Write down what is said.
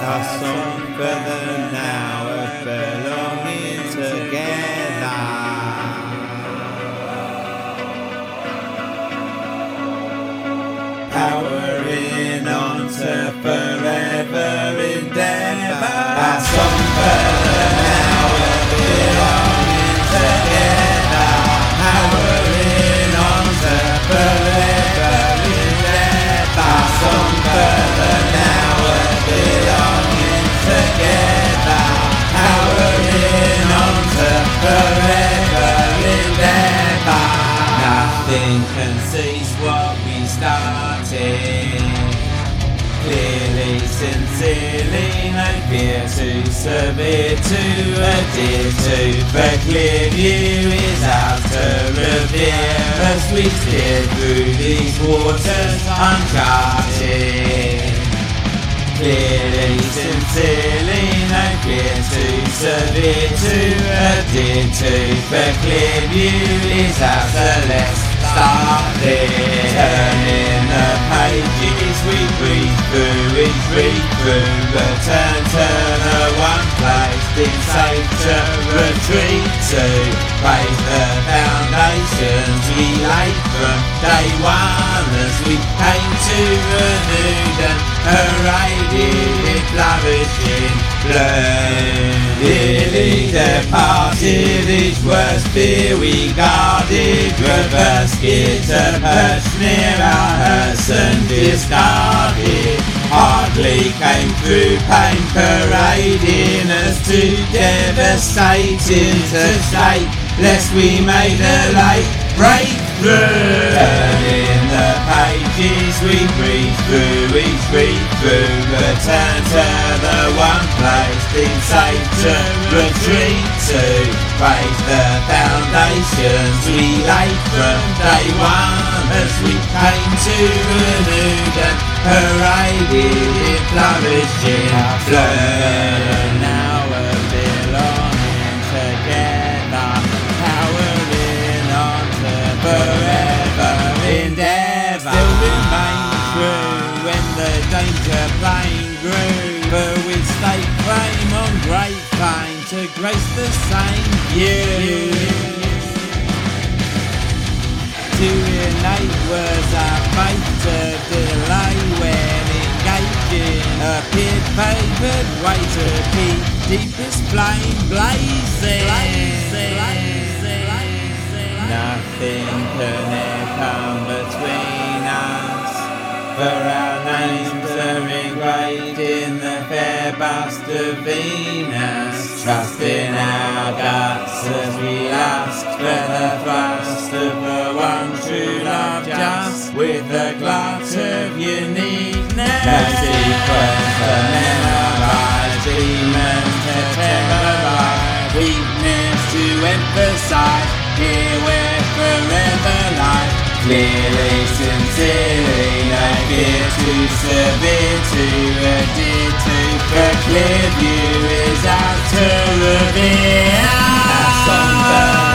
Our song for the now of belonging together. Powering on to forever endeavour. Our song for the now of belonging together. Powering on to forever endeavour. Our song for the now of belonging together. Powering on to forever endeavour. Nothing can seize what we started. Clearly, sincerely, no fear to severe to adhere to. The clear view is ours to revere as we steer through these waters uncharted. Clearly, sincerely, no fear to severe to adhere to. The clear view is ours, so let's start it. Turning the pages we breathe through, each read through. Return to the one place, deemed safe to retreat to. Praise the foundations we laid from day one as we came to renewed and paraded, flourishing bloom. Nearly departed, each worst fear we guarded. Reverse gear to perch near our hearse and discarded. Hardly came through pain, parading us to devastating to shake, lest we made a late breakthrough. Turning the pages we breathe through, each read through. Return to the one place, deemed safe to retreat to. Praise the foundations we laid from day one as we came to renewed and paraded, flourishing bloom. Now we're belonging together, powering on to forever endeavour. Still remain true when the danger plane grew, but we stayed flame on great fame to grace the same view. To innate was our faith to delay when engaging appeared favoured way to keep deepest flame blazing. Nothing can ever come between us, for our names are engraved in the fair bust of Venus. Trust in our guts as we ask for the thrust of the one true love, just with a glut of uniqueness. No sequence to memorize, demons to terrorize, weakness to emphasize. Here we're forever light. Clearly, sincerely, no fear too severe to adhere to. The clear view is out to revere. Our song